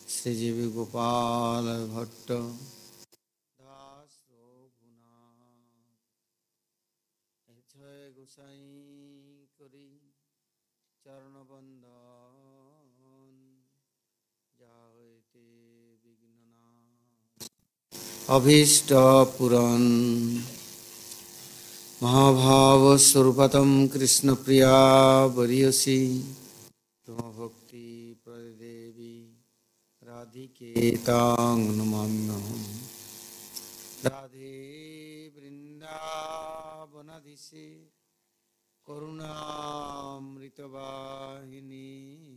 শ্রীজীবী গোপাল ভট্ট দাস রঘুনাথ গোসাই করি চরণবন্দন যা হইতে বিঘ্ননাশ অভীষ্ট পূরণ মহাভাব স্বরূপতম কৃষ্ণ প্রিয়া বরিয়সী ভক্তি প্রদেবী রাধিকে তাং নমাম্যহম রাধে বৃন্দাবনাধীশে করুণামৃতবাহিনী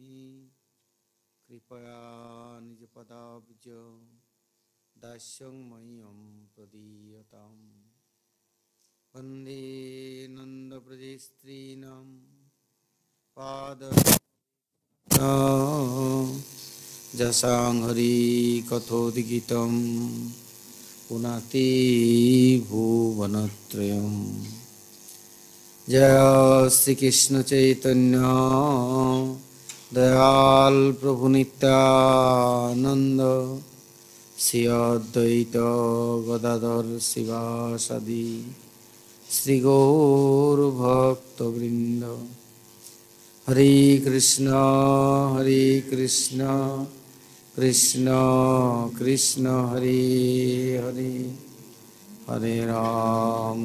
কৃপয়া নিজ পদাব্জ দাস্যং মह्यं প্রদীয়তাম वन्दे नन्दव्रजस्त्रीणां पाद जसां हरि कथोद्गीतं पुनाति भुवनत्रयं जय श्रीकृष्ण चैतन्य दयाल प्रभु नित्यानंद श्री अद्वैत गदाधर शिवासादि श्री गौर भक्तवृंद हरे कृष्ण कृष्ण कृष्ण हरे हरे हरे राम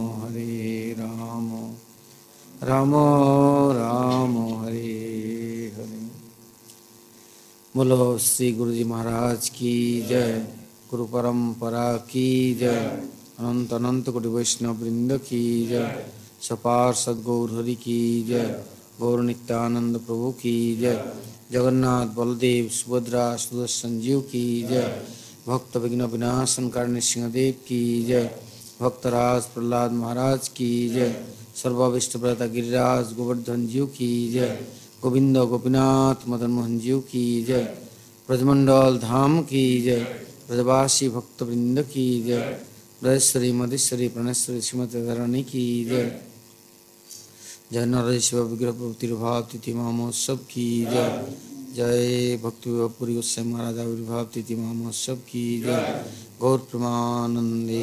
राम राम हरे हरे। बोलो श्री गुरु जी महाराज की जय, गुरु परंपरा की जय, अनंत अनंत कोटि वैष्णव वृंद की जय, सपार सद्गौर हरि की जय, गौर नित्यानंद प्रभु की जय, जगन्नाथ बलदेव सुभद्रा सुदर्शन जीव की जय, भक्त विघ्न विनाशन कारणी सिंहदेव की जय, भक्तराज प्रहलाद महाराज की जय, सर्वाभिष्ट प्रदाता गिरिराज गोवर्धन जीव की जय, गोविंद गोपीनाथ मदन मोहन जीव की जय, ब्रजमंडल धाम की जय, ब्रजवासी भक्तवृंद की जय, ब्रजेश्वरी मधेश्वरी प्रणेश्वरी श्रीमती धरणी की जय, जय नरेश्वर विग्रह तिरुभाव तिथि महोत्सव की जय, जय भक्ति पुरी गोस्वामी महाराज आविर्भाव तिथि महोत्सव की जय, गौर प्रेमानंदे।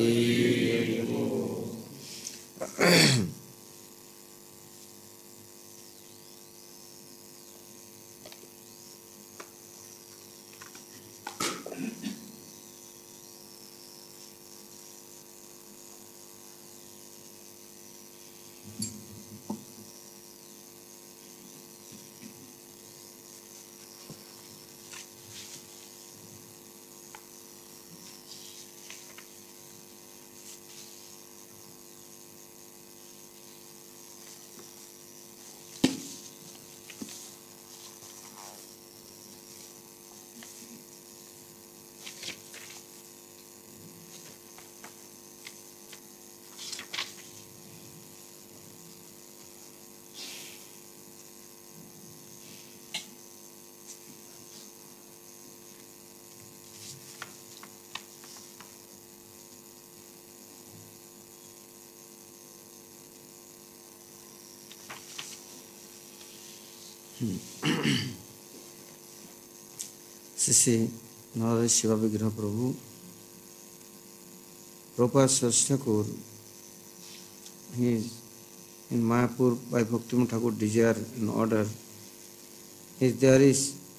श्री नरहरि शिवा विग्रह प्रभु Prabhupada Sasnakur, he is in Mayapur by Bhaktivinoda Thakur desire and order. If there is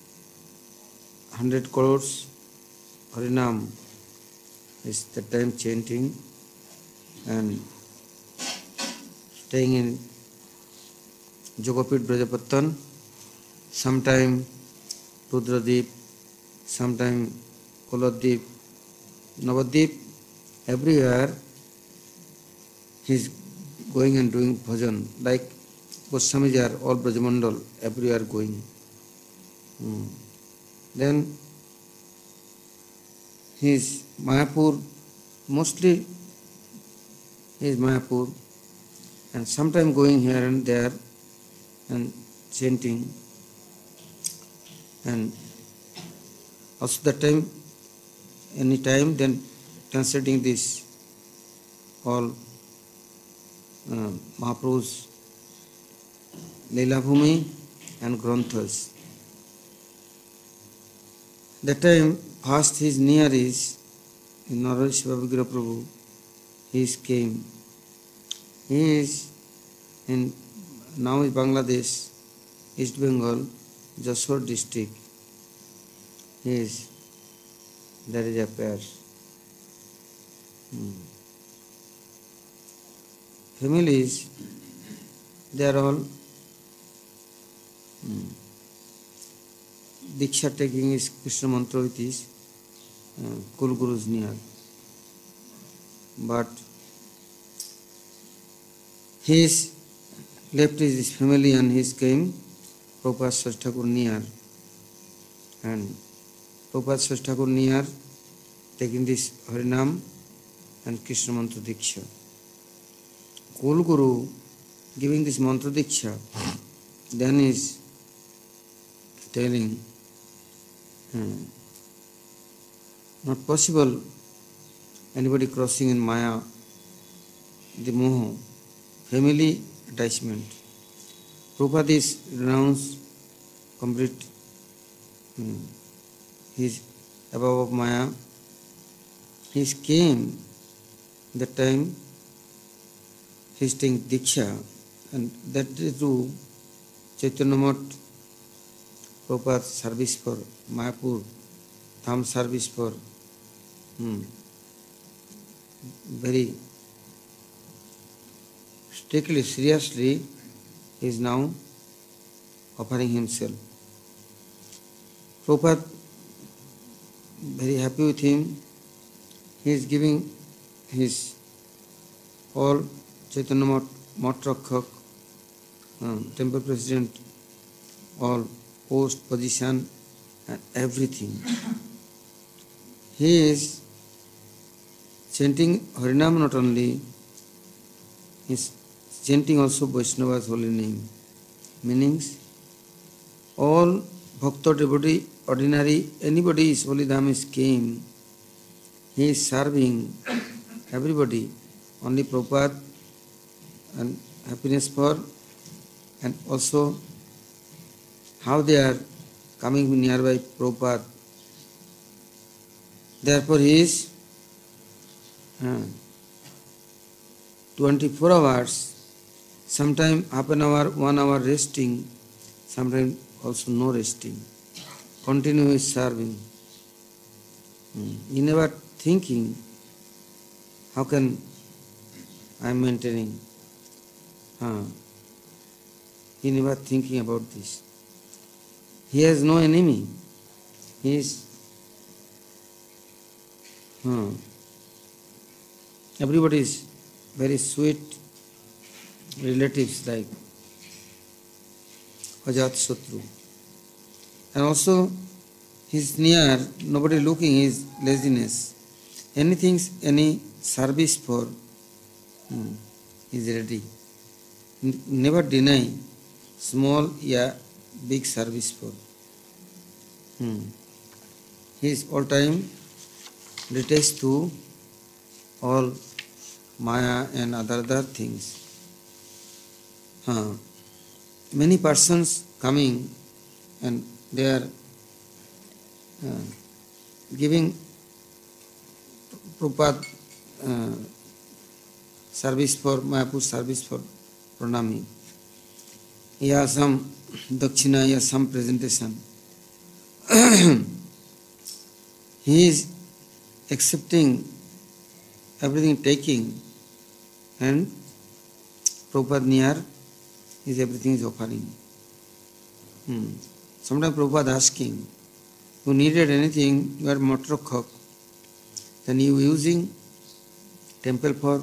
100 crores Harinam is the time chanting and staying in Jogapit Brajapattan, sometime Rudradip, sometime Kuladip, Navadip, everywhere he is going and doing bhajan, like Goswamis are all Brajamandal, everywhere going. Then he is Mayapur, mostly he is Mayapur, and sometime going here and there and chanting, and also that time, any time, then translating this all Mahaprabhu's Leela Bhumi and Granthas. That time, first his near is in Narayana Shiva Vigraha Prabhu. He came. He is in now is Bangladesh, East Bengal, Jashore district. He is there is a pair. Families, they are all Diksha taking is Krishna mantra with his Kul Guru's near. But his left his family and his came Prabhupada Srila Thakur near. And Prabhupada Srila Thakur near taking this Harinam and Krishna mantra Diksha. Kul Guru giving this mantra Diksha, then is telling, not possible anybody crossing in Maya, the Moha, family attachment. Prabhupada is renounced complete, he is above Maya. He came that time, he is taking Diksha, and that is through Chaitanya Math, Prabhupada service for Mayapur, Dham service for very strictly, seriously, he is now offering himself. Prabhupada very happy with him. He is giving his all Chaitanya Math Rakshak, temple president, all post, position and everything. He is chanting Harinam not only, he is chanting also Vaishnava's holy name. Meanings, all Bhakta devotee, ordinary, anybody is holy dham is came, he is serving everybody, only Prabhupada and happiness for, and also how they are coming nearby Prabhupada. Therefore he is 24 hours, sometime half an hour, 1 hour resting, sometimes also no resting. Continuous serving. He never thinking, how can I am maintaining? He never thinking about this. He has no enemy. He is everybody is very sweet relatives like Ajat Shatru. And also he is near, nobody looking his laziness. Anything, any service for, he is ready. Never deny small, big service for. He is all time detached to all Maya and other things. Many persons coming and they are giving Prabhupada service for Mayapur, service for Pranami. He has some Dakshina, he has some presentation. He is accepting everything, taking, and Prabhupada near is everything is offering. Sometimes Prabhupada asking, you needed anything, you are Matrakhak, then you using temple for.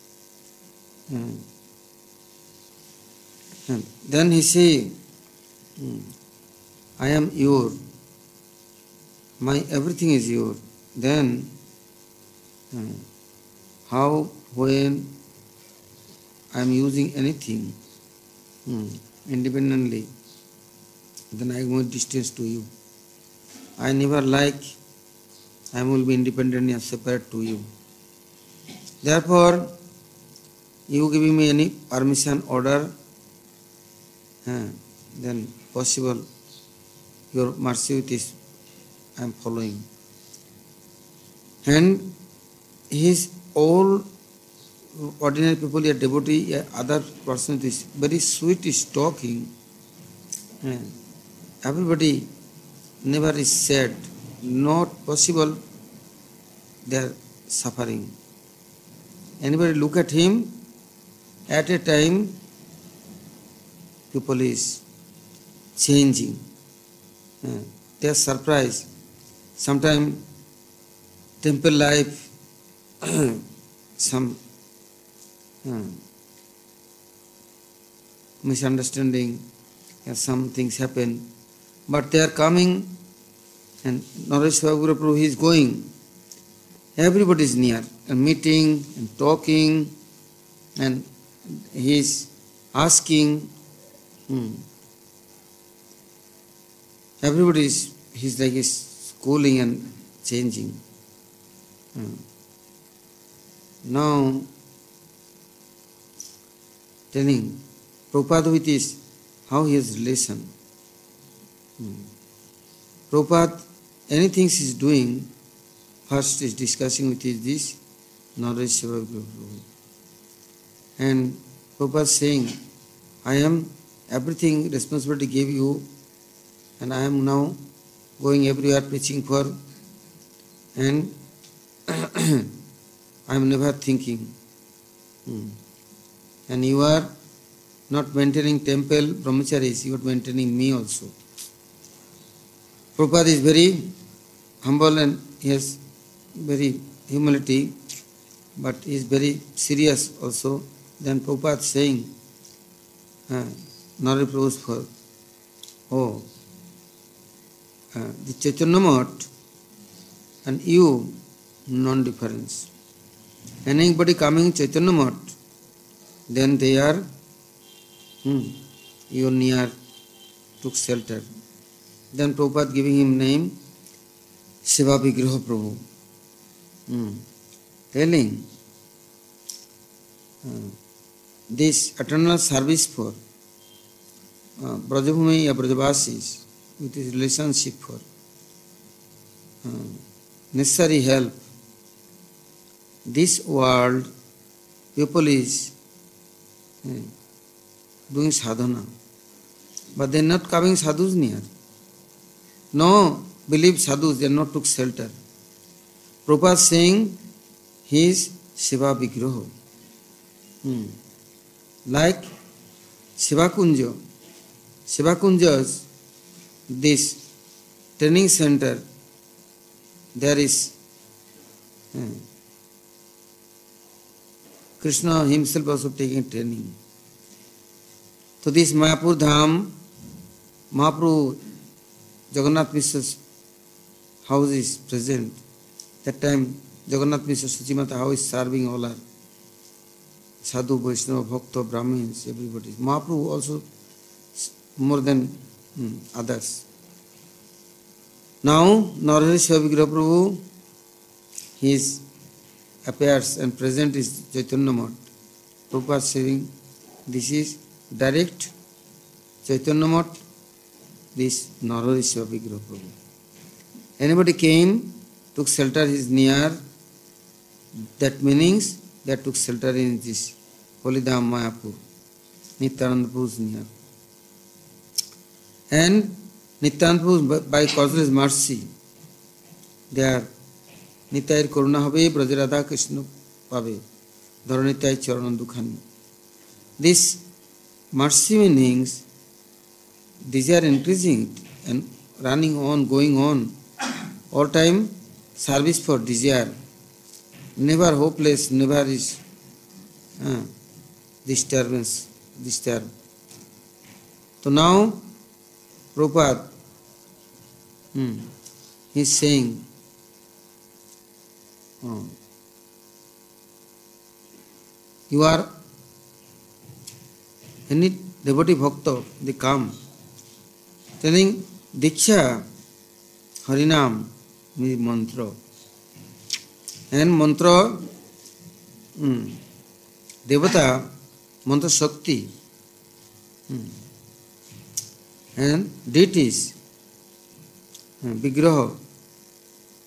And then he say, I am your, my everything is your. Then how, when I am using anything independently, then I go distance to you. I never like I will be independent and separate to you. Therefore, you giving me any permission, order, then possible your mercy with this, I am following. And his all ordinary people, a devotee, a other person is very sweet is talking. Everybody never is sad, not possible they are suffering. Anybody look at him, at a time people is changing. They are surprised. Sometimes temple life, some misunderstanding, some things happen, but they are coming and Nareshwar Guru Prabhu is going. Everybody is near and meeting and talking and he is asking. Everybody is, he's like schooling and changing. Now, telling Prabhupada with this, how he has relation. Prabhupada, anything he is doing, first is discussing with this Nareshwar Guru Prabhu. And Prabhupada saying, I am everything responsibility gave you, and I am now going everywhere preaching for, and I am never thinking. And you are not maintaining temple, brahmacharis, you are maintaining me also. Prabhupada is very humble and he has very humility, but he is very serious also. Then Prabhupada saying, Nareshwar Prabhu's for, the Chaitanya Math and you, non-difference. Anybody coming Chaitanya Math, then they are, you near, took shelter. Then Prabhupada giving him name, Shiva Vigraha Prabhu. Telling this eternal service for Brajabhumi or Brajavasis, with his relationship for necessary help. This world, people is doing sadhana, but they are not coming sadhus near. No, believe sadhus, they are not took shelter. Prabhupada saying, he is Shiva Vigraha. Like Shiva Kunja. Shiva Kunjas, this training center, there is Krishna himself also taking training. So this Mayapur Dham, Mahaprabhu Jagannath Mishra's house is present. That time Jagannath Mishra Suchimata house is serving all our Sadhu, Vaishnava, Bhakta, Brahmins, everybody. Mahaprabhu also more than others. Now, Nareshwar Vigraha Prabhu, his appears and present is Chaitanya Math. Prabhupada saying, this is direct Chaitanya Math, this Nareshwar Vigraha Prabhu. Anybody came, took shelter, is near, that meanings, that took shelter in this Holy Dham Mayapur. Nityananda Prabhu is near. And Nityananda Prabhu, by causeless mercy, they are Nitayir Karuna Habe, Brajaradha Krishna Pabe, Dharanitay Charanan Dukhani. This mercy meanings, these are increasing and running on, going on. All time service for desire. Never hopeless, never is disturbance, disturbed. So now, Prabhupada, he is saying, you are any devotee bhakta, they come, telling Diksha, Harinam, means mantra. And mantra, Devata, mantra Shakti. And deities, Vigraha,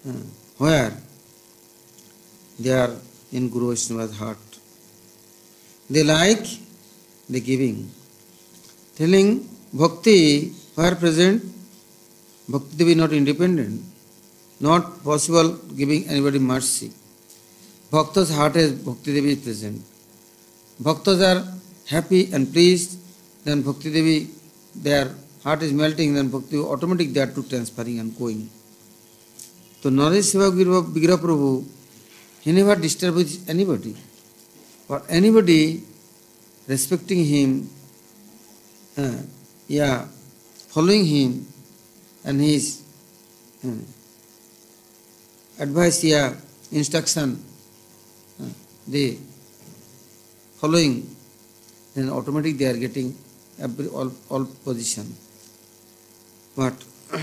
uh, where they are in Guru Vaishnava's heart. They like the giving. Telling bhakti, where present, bhakti to be not independent, not possible giving anybody mercy. Bhakta's heart is Bhakti Devi present. Bhaktas are happy and pleased, then Bhakti Devi, their heart is melting, then Bhakti automatically they are too transferring and going. So Naresh Seva Vigraha Prabhu, he never disturbs anybody. For anybody respecting him, following him and his advice, instruction, they following, then automatically they are getting all position. But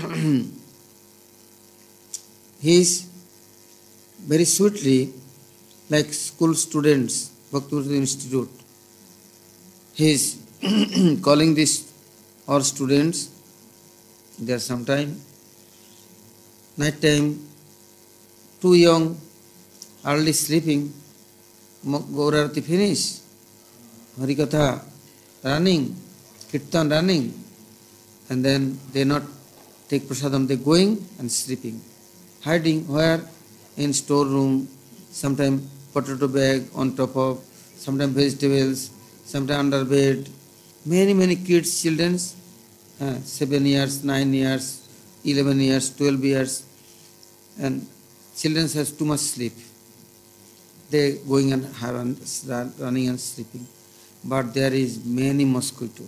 he is very sweetly, like school students, Bhakti Institute, he is calling this all students. There sometime night time, too young, early sleeping, Gaurarati finish, Harikatha running, Kirtan running, and then they not take prasadam, they going and sleeping. Hiding where? In storeroom, sometime potato bag on top of, sometime vegetables, sometime under bed. Many kids, children, 7 years, 9 years, 11 years, 12 years, and children has too much sleep. They going and running and sleeping. But there is many mosquito.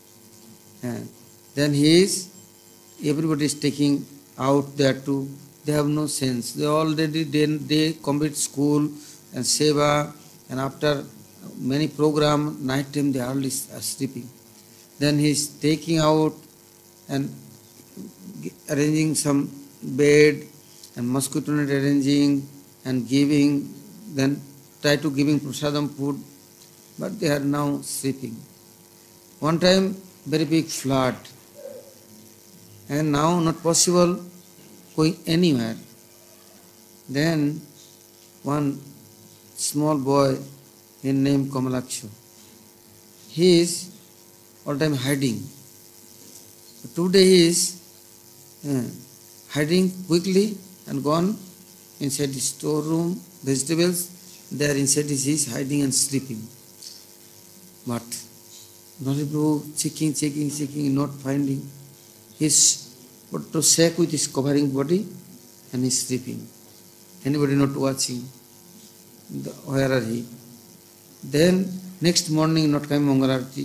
Then everybody is taking out there too. They have no sense. They already they complete school and seva, and after many program, night time they are already sleeping. Then he is taking out and arranging some bed and mosquito net arranging and giving, then try to giving prasadam food, but they are now sleeping. One time very big flood, and now not possible going anywhere. Then one small boy named Kamalaksha, he is all time hiding. Today he is hiding quickly and gone inside the storeroom, vegetables, there inside he is hiding and sleeping. But Narasimha checking, not finding. He is put to sack with his covering body and he is sleeping. Anybody not watching? Where are he? Then next morning not coming Mangalarti,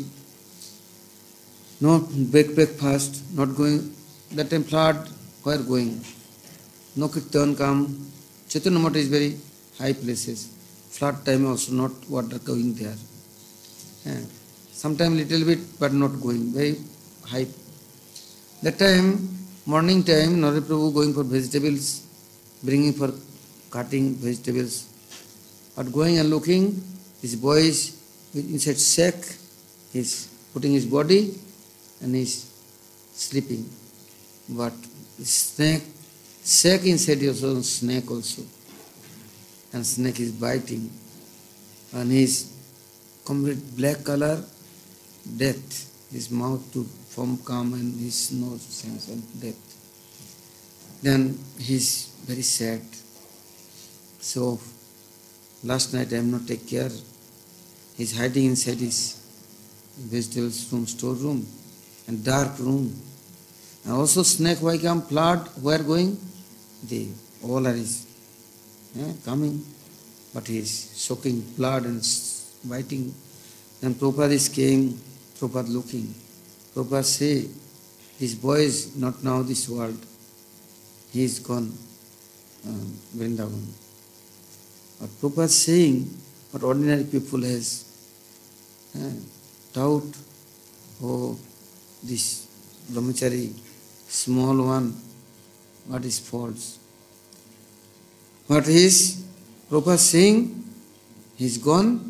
no breakfast, not going. That time flood, where going? No kirtan come. Chaitanya Math is very high places. Flood time also not water going there. Sometime little bit but not going, very high. That time, morning time, Narasimha Prabhu going for vegetables, bringing for cutting vegetables. But going and looking, his boy is inside sack, he is putting his body and he is sleeping. But snake, sack inside is also snake also. And snake is biting. And his complete black color, death. His mouth to form calm and his nose sense of death. Then he is very sad. So last night I am not take care. He is hiding inside his vegetables room, storeroom, and dark room. And also snake, why come? Flood, where going? They all are coming, but he is soaking blood and biting. Then Prabhupada came, Prabhupada looking. Prabhupada say, this boy is not now this world. He is gone, Vrindavan. But Prabhupada saying, what ordinary people has doubt, oh, this brahmachari, small one, what is false? What is Prabhupada saying? He is gone.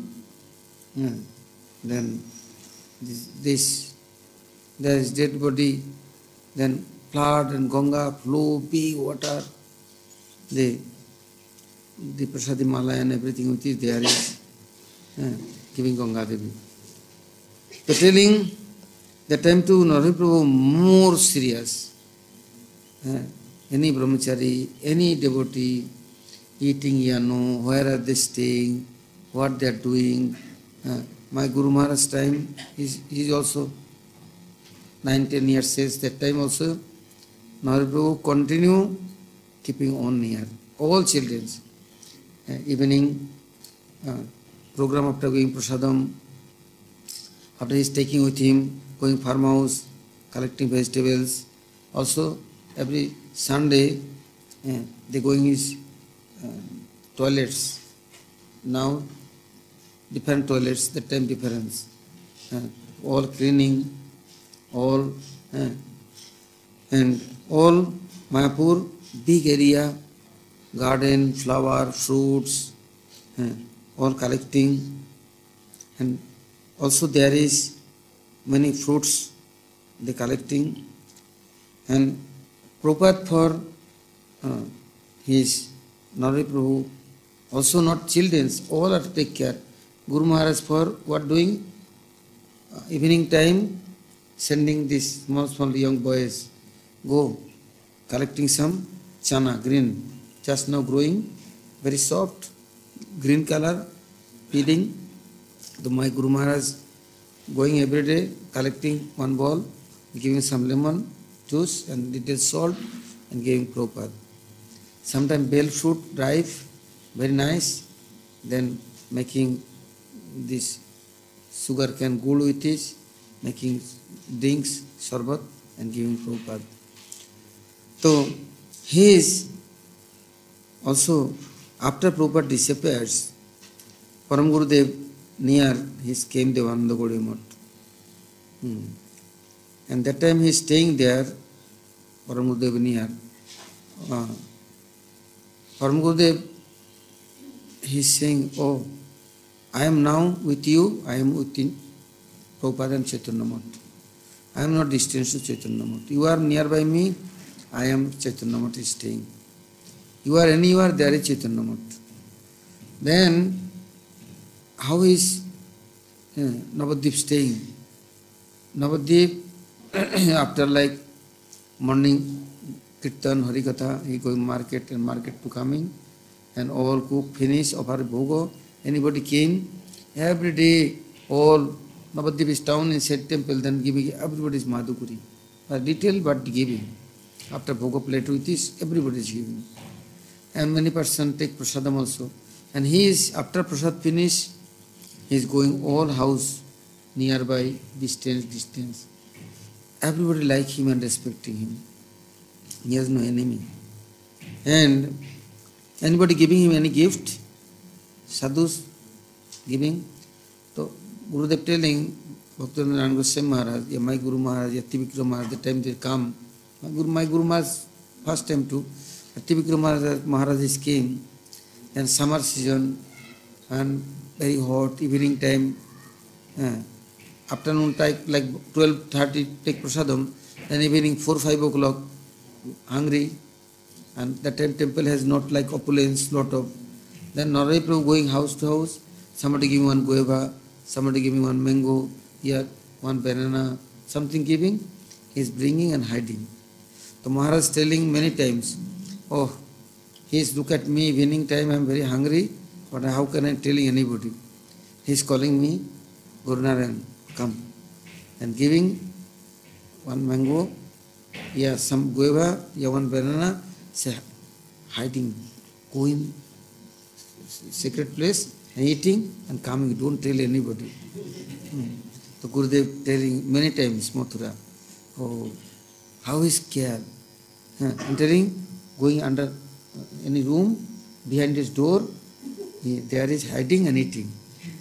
Then there is dead body. Then flood and Ganga flow, big water. the Prasadi Mala and everything which is there is giving Ganga Devi. So telling that time to Narayana Prabhu more serious. Any brahmachari, any devotee eating yano, where are they staying, what they are doing. My Guru Maharaj time is also 9-10 years says that time also Narayana Prabhu continue keeping on near all children. Evening program after going prasadam, after he is taking with him, going farmhouse, collecting vegetables. Also every Sunday they going his toilets. Now different toilets, that time difference. All cleaning, all and all Mayapur, big area, garden, flower, fruits, all collecting. And also there is many fruits they collecting. And Prabhupada for his Narayana Prabhu, also not children, all are to take care. Guru Maharaj for what doing? Evening time, sending these small young boys, go collecting some chana, green, just now growing, very soft, green color, peeling. The my Guru Maharaj going every day, collecting one ball, giving some lemon juice and little salt and giving Prabhupada. Sometimes bell fruit, dry, very nice, then making this sugar cane gul with it, making drinks, sarbat and giving Prabhupada. So he is also, after Prabhupada disappears, Param Gurudev near his came Devananda Gaudiya Math. And that time he is staying there, Param Gurudev near. Param Gurudev, he is saying, oh, I am now with you, I am within Prabhupada and Chaitanya Math. I am not distant to Chaitanya Math. You are nearby me, I am Chaitanya Math is staying. You are anywhere, there is Chaitanya Math. Then, how is Navadvip staying? Navadvip, after like morning Kirtan, Harikatha, he going market and market to coming, and all cook, finish, offer bhogo. Anybody came, every day, all Navadvip is town inside temple, then giving everybody is Madhukuri. Detail but giving. After bhogo plate with this, everybody is giving. And many person take prasadam also. And he is, after prasad finish, he is going all house, nearby, distance. Everybody like him and respecting him. He has no enemy. And anybody giving him any gift, sadhus giving. So Gurudev telling, Bhaktivinoda Narayan Goswami Maharaj, my Guru Maharaj, Yati Vikram Maharaj, the time they come, my Guru Maharaj first time too, Yati Vikram Maharaj came, then summer season and very hot, evening time, afternoon time like 12:30 take prasadam, then evening 4-5 o'clock, hungry, and that time temple has not like opulence, lot of. Then Narayana Prabhu going house to house, somebody giving one guava, somebody giving one mango, here one banana, something giving, he is bringing and hiding. The Maharaj telling many times, oh, he is look at me evening time, I am very hungry, but how can I telling anybody? He is calling me, Guru Narayan, come, and giving one mango, yeah, some guava, yeah, one banana, say, hiding, going secret place and eating and coming, don't tell anybody. So Gurudev telling many times, Mathura, oh, how is care? Entering, going under any room, behind his door, there is hiding and eating.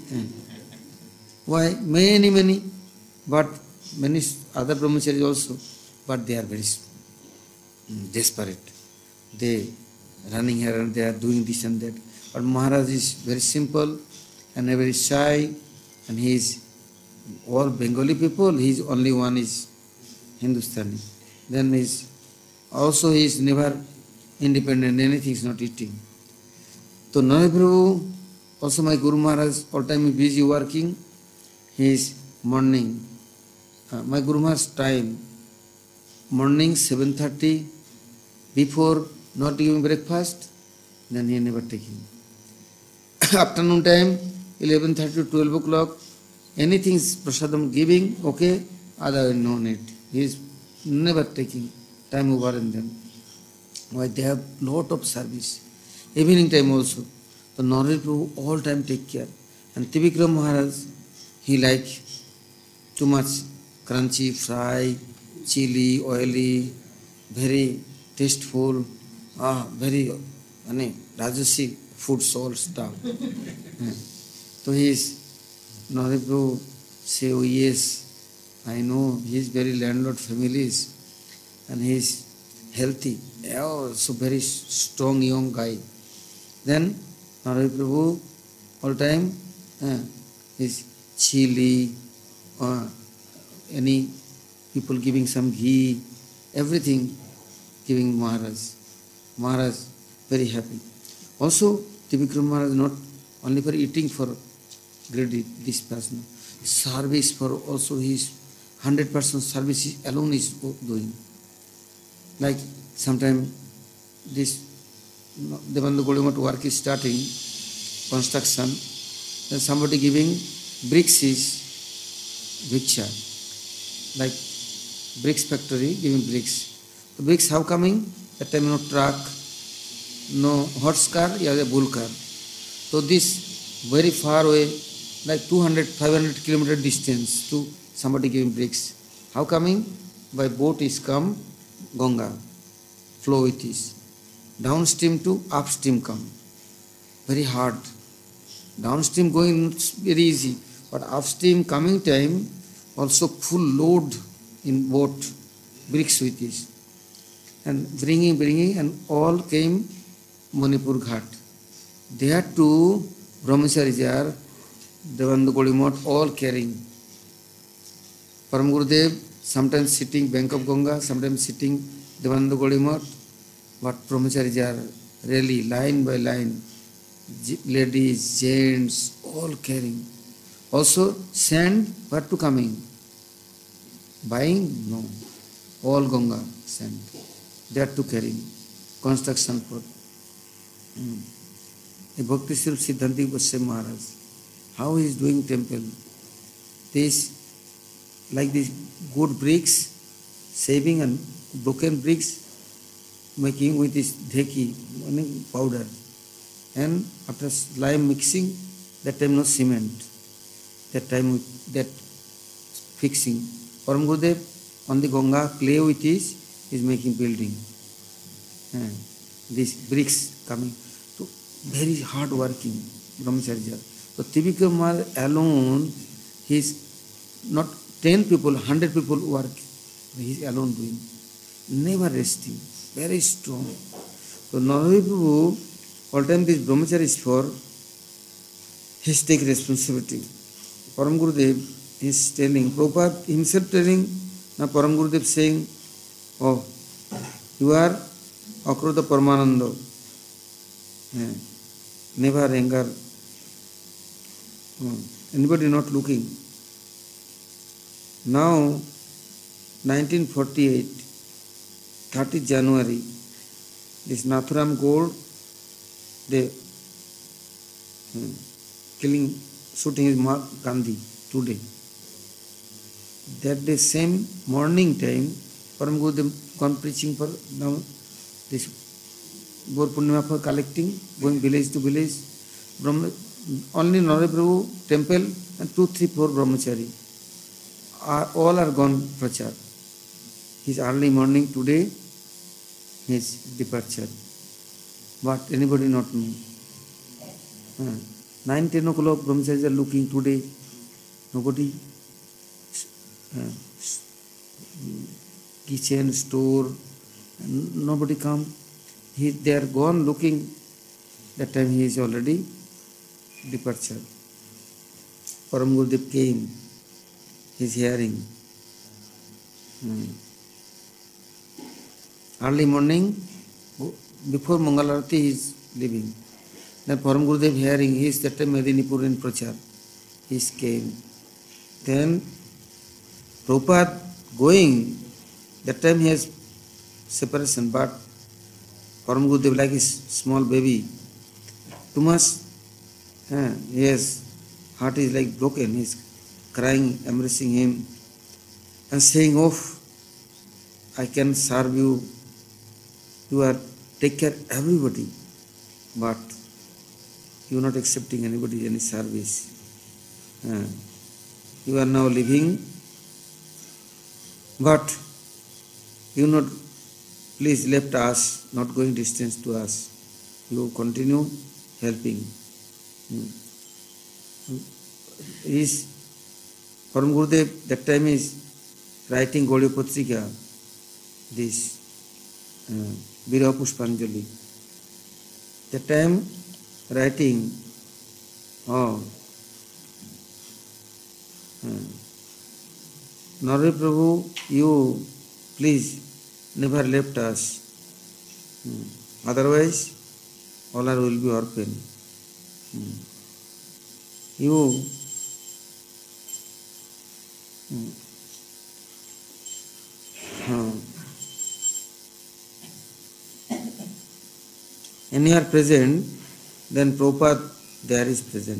Why? Many, but many other brahmacharis also, but they are very desperate. They running here and there, doing this and that. But Maharaj is very simple and very shy, and he is all Bengali people, he is only one is Hindustani. Then he is never independent, anything is not eating. So Narayana Prabhu, also my Guru Maharaj, all time busy working, his morning, my Guru Maharaj's time, morning 7:30, before not giving breakfast, then he never taking. Afternoon time, 11:30 to 12 o'clock, anything is prasadam giving, okay, other no need. He is never taking time over and then. Why? They have lot of service. Evening time also. So Narayana Prabhu all time take care. And Trivikram Maharaj, he like too much crunchy, fry, chili, oily, very tasteful, very Rajasi food, salt stuff. So he is, Narayana Prabhu say, oh yes, I know, he is very landlord families and he is healthy, also very strong young guy. Then Narayana Prabhu all time is chili, any people giving some ghee, everything giving Maharaj. Maharaj very happy. Also Trivikram Maharaj not only for eating for greedy this person, service for also his 100% service alone is doing. Like sometime this Devananda Gaudiya Math work is starting, construction, then somebody giving bricks is Bhiksha. Like bricks factory giving bricks. The bricks how coming? That time no truck, no horse car, you have a bull car. So this very far away, like 200-500 kilometer distance to somebody giving bricks. How coming? By boat is come, Ganga, flow it is. Downstream to upstream come. Very hard. Downstream going very easy, but upstream coming time also full load in boat, bricks with this. And bringing and all came Manipur Ghat. There too Brahmacharis are, Devananda Gaudiya Math all carrying. Param Gurudev sometimes sitting bank of Ganga, sometimes sitting Devananda Gaudiya Math. But Brahmacharis are really line by line, ladies, gents, all carrying. Also sand, where to coming? Buying? No. All Ganga sand. They are to carrying. Construction for. Bhakti Sri Siddhanti Goswami Maharaj, how he is doing temple. This, like these good bricks, saving and broken bricks, making with this dheki, powder. And after lime mixing, that time no cement. That time with that fixing. Param Gurudev on the Ganga clay with this is making building. These bricks coming. So very hard working Brahmacharya. So Trivikram Maharaj alone, he is not 10 people, 100 people work. He is alone doing. Never resting. Very strong. So Narayana Prabhu, all time this Brahmacharya is for his take responsibility. Param Gurudev is telling, Prabhupada himself telling, now Param Gurudev saying, oh, you are Akrodha Paramananda. Never anger. Anybody not looking. Now, 1948, 30 January, this Nathuram Gold, they shooting his Gandhi today. That day, same morning time, Param Gurudev gone preaching for now this Gaur Purnima for collecting, going village to village. Only Narayana Prabhu temple and 2, 3, 4 Brahmachari. All are gone prachar. His early morning today, his departure. But anybody not know. 9, 10 o'clock Brahmacharis are looking today. Nobody. Kitchen, store, nobody come. They are gone looking. That time he is already departure. Param Gurudev came. He is hearing. Early morning, before Mangalarati he is leaving. Then Param Gurudev hearing, he is that time Medinipur in Prachar. He came. Then Prabhupada going, that time he has separation, but Param Gurudev like his small baby, too much, his heart is like broken, he is crying, embracing him, and saying, "Oh, I can serve you, you are take care everybody, but you are not accepting anybody any service. You are now living, but you not please left us, not going distance to us. You continue helping." Is Param Gurudev that time is writing Gaudiya Patrika, this Viraha Pushpanjali. That time writing, Narayana Prabhu, you please never left us. Otherwise, all our will be orphan. You when you are present, then Prabhupada there is present.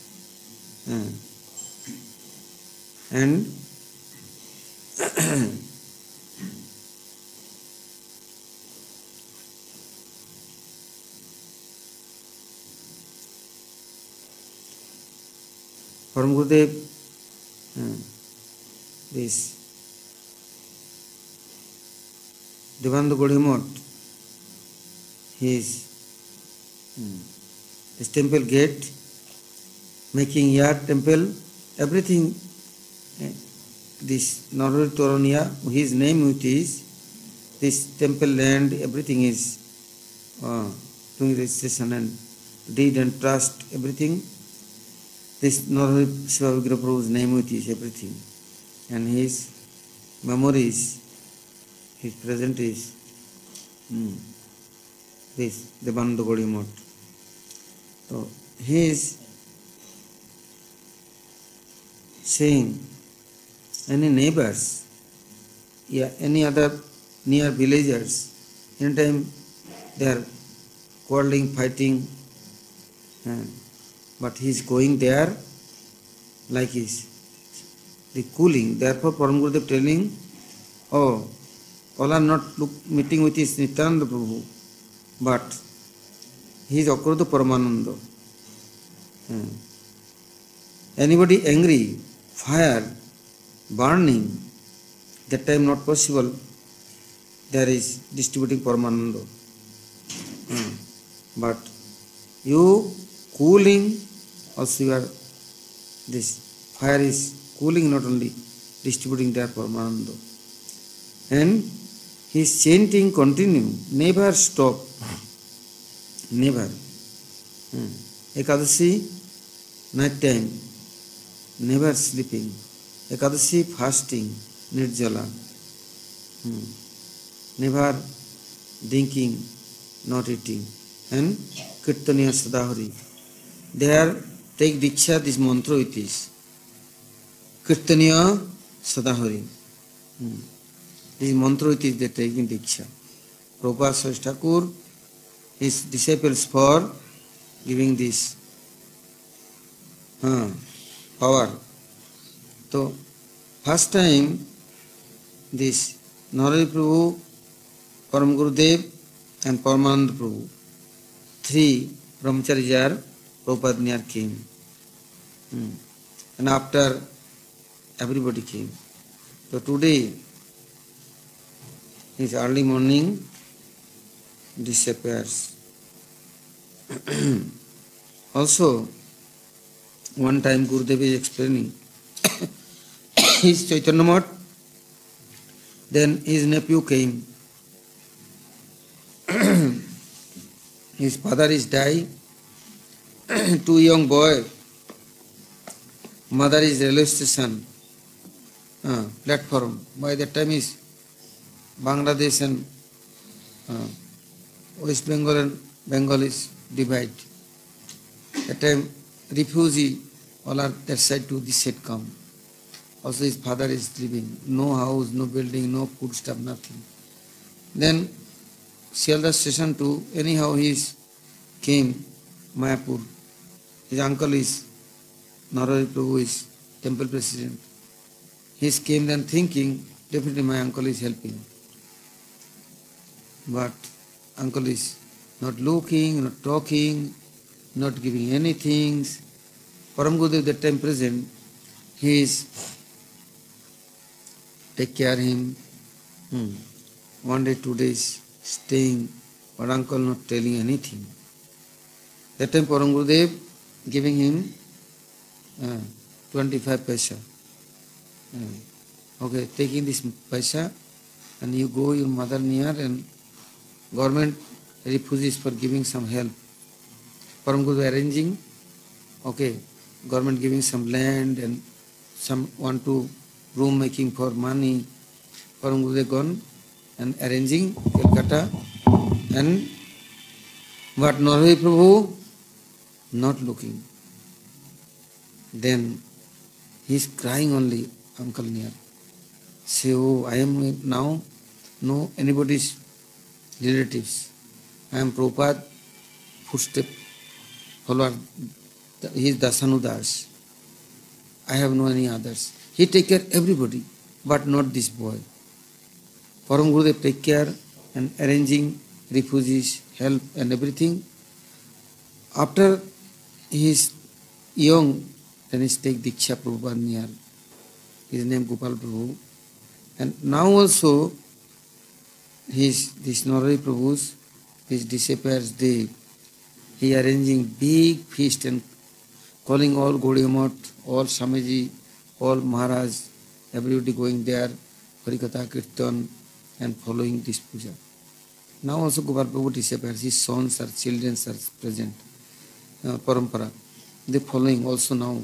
And Param Gurudev, this Devananda Gaudiya Math, his temple gate, making yard temple, everything, this Narayana Torania, his name which is, this temple land, everything is doing registration and deed and trust, everything. This Narayana Shiva Vigraha Prabhu's name which is everything. And his memories, his present is this Devananda Gaudiya Math. So he is saying, any neighbors, any other near villagers, anytime they are quarreling, fighting, but he is going there like the cooling. Therefore, Param Gurudev telling, all are not meeting with his Nityananda Prabhu, but he is Akrota Paramananda. Anybody angry, fire, burning, that time not possible, there is distributing Paramananda. But you cooling, also you are, this fire is cooling, not only distributing their Paramananda. And his chanting continue, never stop, never. Ekadashi, night time, never sleeping. Ekadashi, fasting, nirjala. Never drinking, not eating. And Kirtaniya Sadahari. There, take Diksha, this mantra it is. Kirtaniya Sadahari. This mantra it is they taking Diksha. Prabhupada Swarup Thakur, his disciples for giving this power. So, first time, this Narayana Prabhu, Param Gurudev and Paramananda Prabhu, three brahmacharis are Prabhupada near came. And after, everybody came. So today, is early morning, disappears. Also, one time Gurudev is explaining his Chaitanya Math, then his nephew came. His father is died, two young boy, mother is railway station, platform. By that time is Bangladesh and West Bengal and Bengal is divided. That time refugee all are that side to this side come. Also his father is living. No house, no building, no food stuff, nothing. Then Sialda station to anyhow he came Mayapur. His uncle is Narayana Prabhu is temple president. He came then thinking definitely my uncle is helping. But uncle is not looking, not talking, not giving anything. Param Gurudev that time present, he is take care of him. 1 day, 2 days staying, but uncle not telling anything. That time Param Gurudev giving him 25 paisa. Okay, taking this paisa and you go your mother near and government refugees for giving some help. Param Gurudev arranging, okay, government giving some land and some 1-2 room making for money. Param Gurudev gone and arranging Calcutta and but Narayana Prabhu not looking. Then he is crying only, uncle near. Say, oh, I am now no anybody's relatives. I am Prabhupada footstep follower. He is Dasanudas. I have no any others. He take care everybody, but not this boy. Param Gurudev take care and arranging refugees, help and everything. After he is young, then he take Diksha Prabhupada near. His name Gopal Prabhu. And now also this Narayana Prabhu's his disappears day. He arranging big feast and calling all Gaudiya Math, all Swamiji, all Maharaj, everybody going there, Harikatha Kirtan and following this puja. Now also Gopal Prabhu disappears, his sons or children are present, Parampara. They following also now.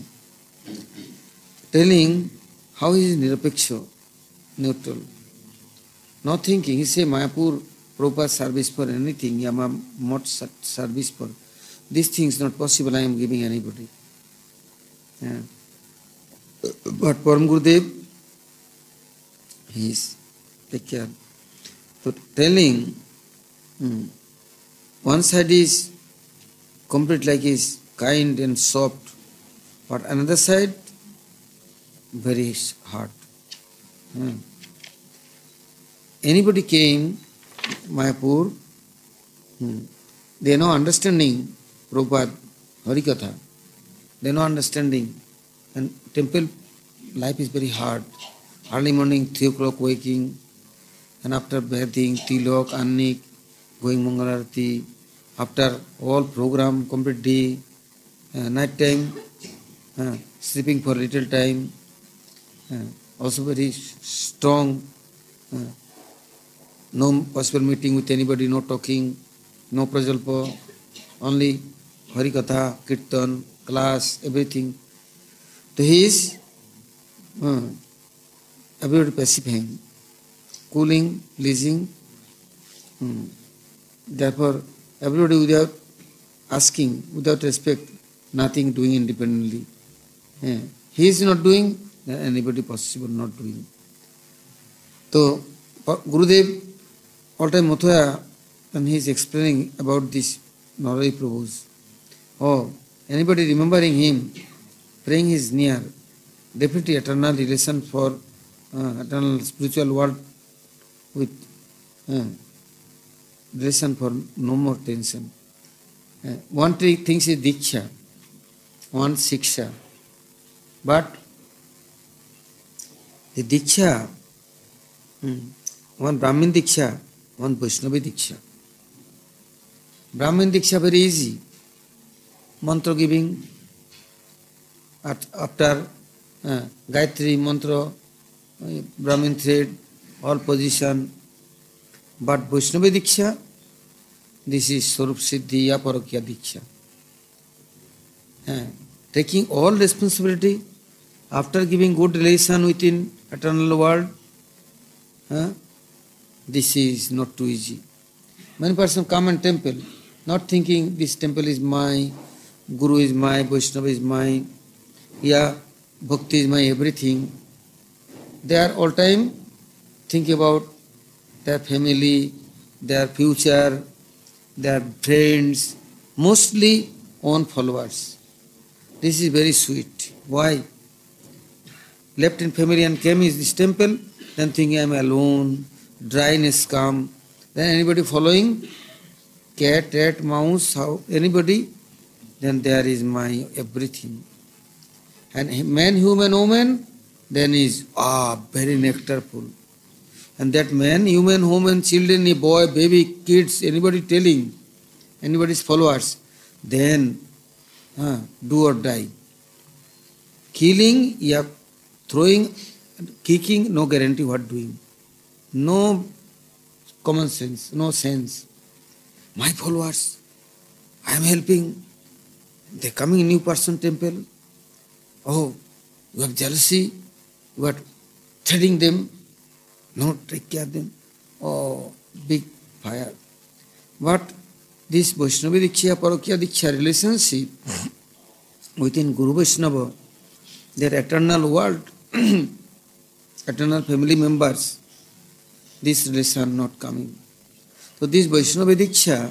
Telling how he is Nirapeksha, neutral. Not thinking, he say Mayapur Prabhupada service for anything, Yama Mott service for. These things not possible, I am giving anybody. Yeah. But Param Gurudev, he is take care. So telling, one side is complete like is kind and soft, but another side very hard. Anybody came Mayapur, they are not understanding Prabhupada, Harikatha. They are not understanding. And temple life is very hard. Early morning, 3 o'clock waking, and after bathing, tilok, annik, going Mangalarati, after all program, complete day, night time, sleeping for little time, also very strong, no possible meeting with anybody, no talking, no prajalpa, only Harikatha, Kirtan, class, everything. So he is everybody passive hang, cooling, pleasing. Therefore, everybody without asking, without respect, nothing doing independently. He is not doing, then anybody possible not doing. So, Gurudev, all time Mathura, and he is explaining about this Narayana Prabhu's. Oh, anybody remembering him, praying his near, definitely eternal relation for eternal spiritual world with relation for no more tension. One thing is Diksha, one Siksha. But the Diksha, one Brahmin Diksha, one Vaishnavi Diksha. Brahmin Diksha very easy. Mantra giving, after Gayatri Mantra, Brahmin thread, all position. But Vaishnavi Diksha, this is Swarup Siddhi Aparakya Diksha. Taking all responsibility, after giving good relation within eternal world, this is not too easy. Many persons come in temple, not thinking this temple is my, Guru is my, Vaishnava is my, yeah, Bhakti is my everything. They are all time thinking about their family, their future, their friends, mostly own followers. This is very sweet. Why? Left in family and came in this temple, then thinking I am alone, dryness come. Then anybody following, cat, rat, mouse, how, anybody, then there is my everything. And man, human, woman, then is, very nectarful. And that man, human, woman, children, a boy, baby, kids, anybody telling, anybody's followers, then do or die. Killing, yeah, throwing, kicking, no guarantee what doing. No common sense, no sense. My followers, I am helping. They coming in new person temple. Oh, you have jealousy, you are threatening them, no take care of them. Oh, big fire. But this Vaishnava Diksha, Parokya Diksha relationship within Guru Vaishnava, their eternal world, eternal family members, this relation not coming. So this Vaishnava Diksha,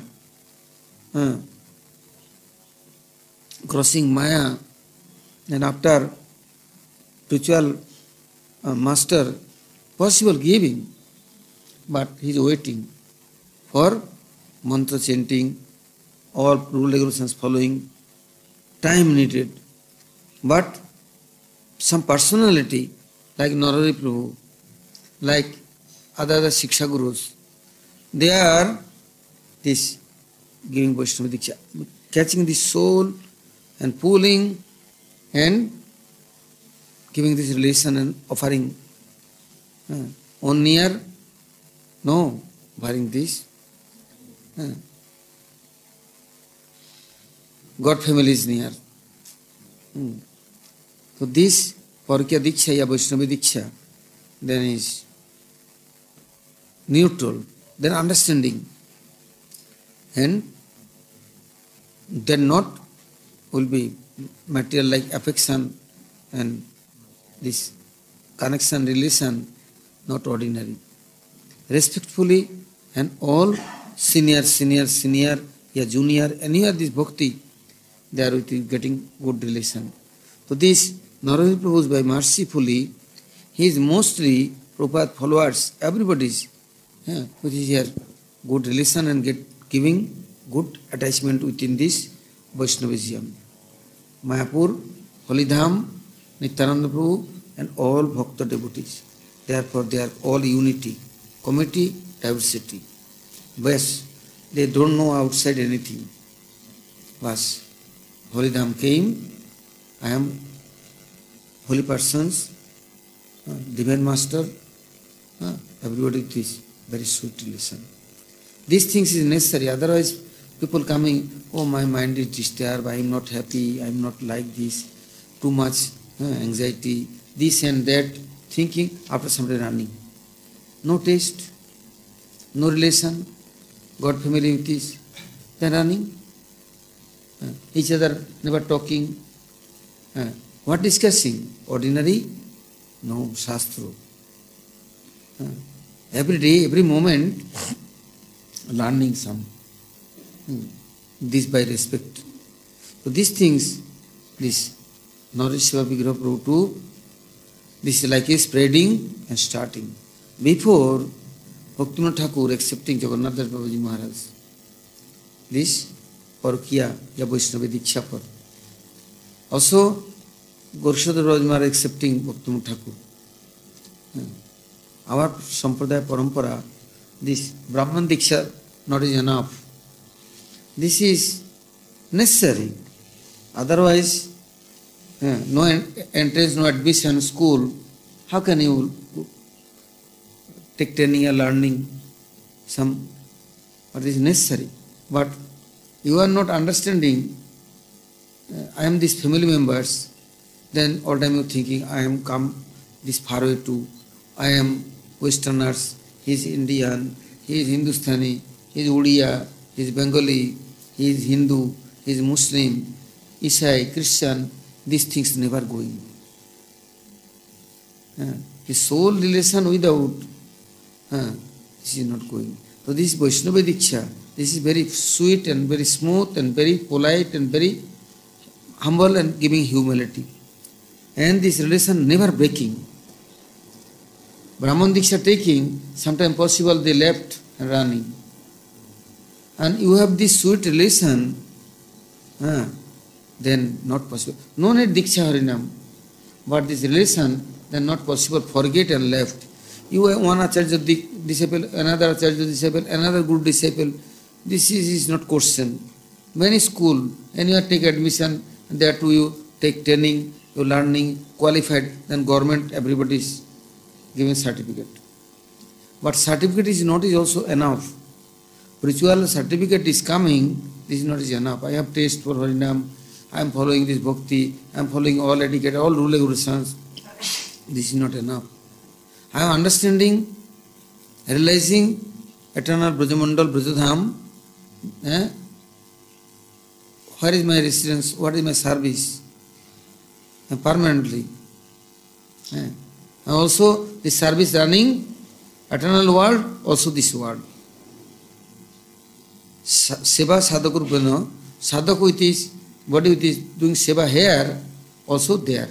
crossing Maya, and after spiritual master, possible giving, but he is waiting for mantra chanting, all rule regulations following, time needed. But some personality like Narari Prabhu, like other Shiksha Gurus, they are this giving Vaishnava Diksha, catching the soul and pulling and giving this relation and offering. On near, no, offering this. God family is near. So this Parokya Diksha, ya Vaishnava Diksha, then is neutral, then understanding. And then not will be material like affection and this connection, relation, not ordinary. Respectfully and all senior, ya junior, anywhere this bhakti, they are getting good relation. So this Narayana Prabhu by mercifully, he is mostly Prabhupada followers, everybody's which is here good relation and giving good attachment within this Vaishnavism. Mayapur, Holidham, Nityananda Prabhu and all Bhakta devotees. Therefore they are all unity, committee, diversity. Bas, they don't know outside anything. Bas, Holidham came, I am holy persons, divine master, everybody with this very sweet relation. These things is necessary, otherwise people coming, oh my mind is disturbed, I am not happy, I am not like this, too much anxiety, this and that, thinking, after some day running. No taste, no relation, God family with this, then running, each other never talking. What discussing? Ordinary? No, Shastra. Every day, every moment, learning some. This by respect. So these things, this Knowledge Seva Vigraha Prabhu too, this is like a spreading and starting. Before Bhaktivinoda Thakur accepting Jagannath Das Babaji Maharaj, this Parokya ya Vaishnava Diksha par. Also, Gaurishadhar Babaji Maharaj accepting Bhaktivinoda Thakur. Our Sampradaya Parampara, this Brahman Diksha not is enough. This is necessary. Otherwise, no entrance, no admission, school, how can you take 10 year learning some, what is necessary? But you are not understanding, I am these family members, then all time you are thinking, I am come this far away too, I am Westerners, he is Indian, he is Hindustani, he is Odia, he is Bengali, he is Hindu, he is Muslim, Isai, Christian, these things never going. His soul relation without, this is not going. So this Vaishnava Diksha, this is very sweet and very smooth and very polite and very humble and giving humility. And this relation never breaking. Brahman Diksha taking, sometimes possible they left and running. And you have this sweet relation, then not possible. No need Diksha Harinam, but this relation, then not possible, forget and left. You have one Acharya disciple, another Acharya disciple, another Guru disciple. This is not question. Many school, and you take admission, there too you take training, you learning, qualified, then government, everybody is giving certificate. But certificate is not is also enough. Spiritual certificate is coming, this is not is enough. I have taste for Harinam, I am following this bhakti, I am following all etiquette, all rule regulations. This is not enough. I am understanding, realizing eternal Brajamandal, Brajadham. Where is my residence? What is my service? Permanently. And also the service running, eternal world, also this world. Seva sadhakur brahma, sadhak with his body with his doing seva here, also there.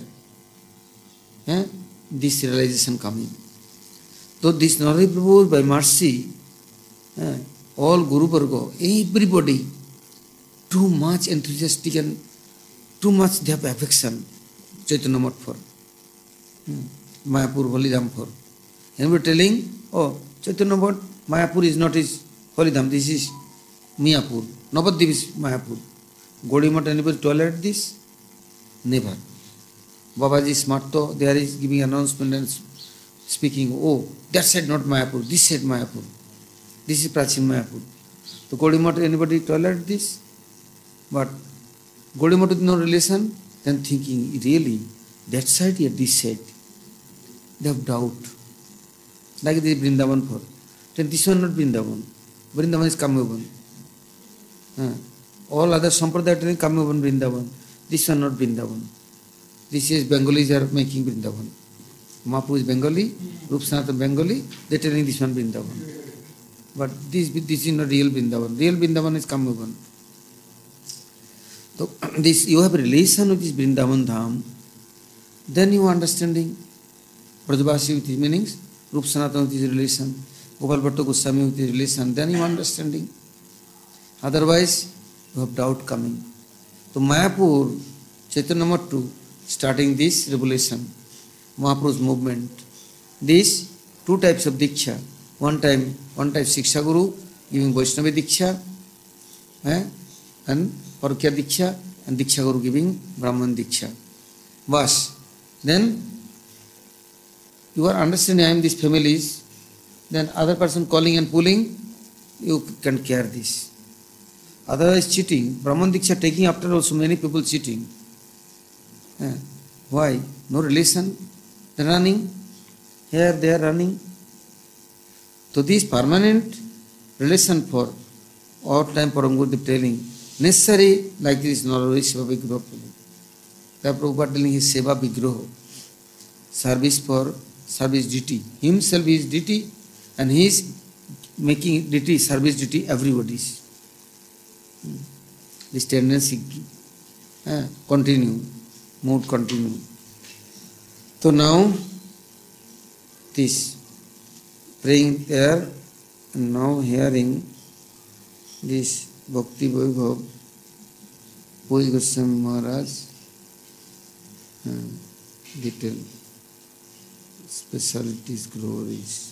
This realization coming. So this Narayana Prabhu by mercy, all Guru Varga, everybody, too much enthusiastic and too much they have affection, Chaitanya Math for, Mayapur, Holidham for. And we are telling, oh, Chaitanya Math, Mayapur is not his Holidham, this is Miyapur. Navadvip is Mayapur. Gaudiya Math, anybody tolerate this? Never. Babaji Smarto, there is giving announcement and speaking, oh, that side not Mayapur, this side Mayapur. This is Prachin Mayapur. So Gaudiya Math, anybody tolerate this? But Gaudiya Math with no relation, then thinking, really, that side or this side? They have doubt. Like this Vrindavan for. Then this one not Vrindavan. Vrindavan is Kamyavan. All other Sampradaya are Kamyavan Vrindavan. This one not Vrindavan. This is Bengalis are making Vrindavan. Mahaprabhu is Bengali, Rup Sanatana Bengali, they are telling this one Vrindavan. But this is not real Vrindavan. Real Vrindavan is Kamyavan. So this you have a relation with this Vrindavan Dham, then you are understanding Brajavasi with his meanings, Rup Sanatana with his relation, Gopal Bhatta Goswami with his relation, then you are understanding. Otherwise, you have doubt coming. So Mayapur, Chaitanya Math too, starting this revelation, Mahaprabhu's movement. These two types of Diksha. One type Shiksha Guru giving Vaishnava Diksha, and Parokya Diksha, and Diksha Guru giving Brahman Diksha. Vas. Then you are understanding I am these families, then other person calling and pulling, you can care this. Otherwise cheating, Brahman Diksha taking after also many people cheating. Why? No relation. They are running. Here they are running. So this permanent relation for all time Param Gurudev telling, necessary like this Narayana Seva Vigraha Prabhu. The Prabhupada telling his Seva Vigraha, service for service duty. Himself is duty and he is making duty, service duty everybody's. This tendency continue, mood continue. So now this praying there and now hearing this Bhakti Vaibhav, Puri Goswami Maharaj, detail, specialities, glories.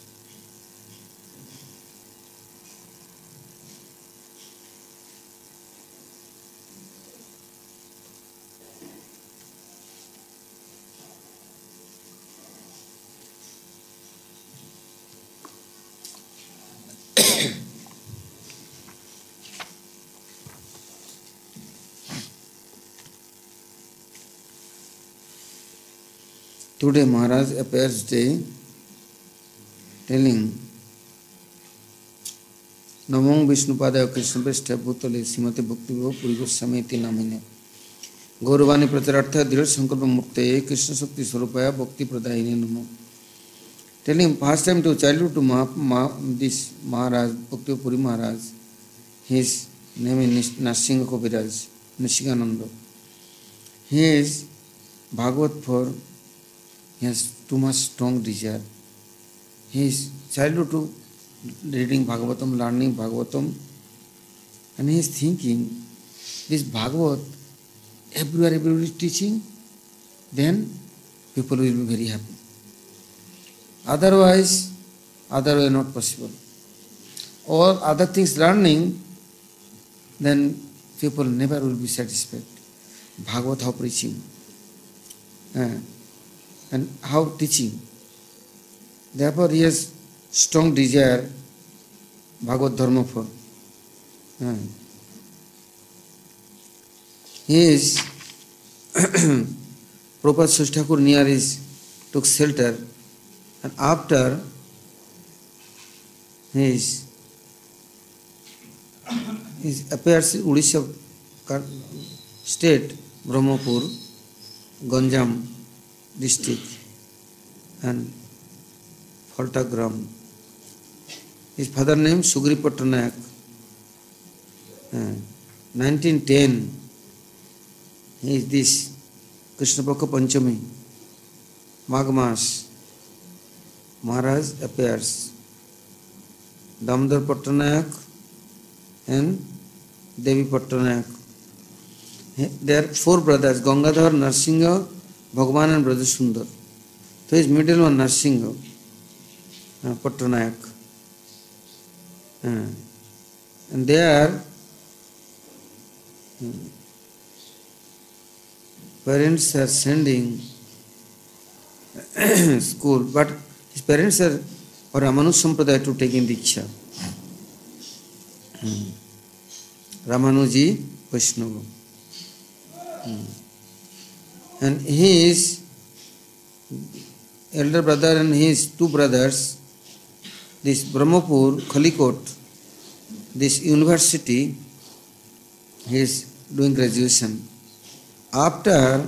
Today Maharaj appears day telling Namong Vishnupadaya Krishna Prestha Bhutale Srimate Bhakti Puri Goswami Namine Gauravani Pratarartha Dhira Sankalpa Mukte Krishna Shakti Swarupaya Bhakti Pradayine Namo. Telling past time to childhood to this Maharaj, Bhakti Puri Maharaj, his name is Narsinga Kaviraj, Nishikananda. He is Bhagavad for, he has too much strong desire. His childhood to reading Bhagavatam, learning Bhagavatam, and he is thinking, this Bhagavat, everywhere everybody is teaching, then people will be very happy. Otherwise not possible. All other things learning, then people never will be satisfied. Bhagavat how preaching, and how teaching. Therefore he has strong desire, Bhagavad Dharma for. He is, Prabhupada Srishtakur near took shelter, and after he appears in Odisha state, Brahmapur, Ganjam district, and Faltagram. His father name Sugri Pattanayak. 1910, he is this Krishna Pakha Panchami, Magmas. Maharaj appears. Damodar Pattanayak and Devi Pattanayak. There are four brothers, Gangadhar, Narsingha, Bhagavan and Brother Sundar. So his middle one Narsingha, Pattanayak. And their parents are sending school, but his parents are for Ramanuja Sampradaya to take in Diksha. Ramanuji Vaishnava. And his elder brother and his two brothers, this Brahmapur, Khalikot, this university, he is doing graduation. After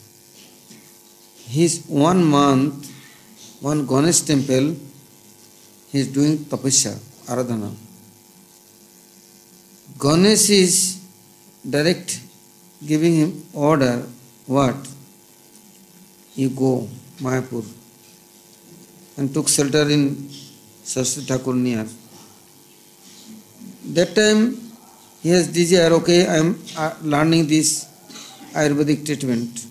his 1 month, one Ganesh temple, he is doing tapasya, aradhana. Ganesh is direct giving him order, what? You go, Mayapur, and took shelter in Saraswati Thakur near. That time he has desire, okay, I am learning this Ayurvedic treatment.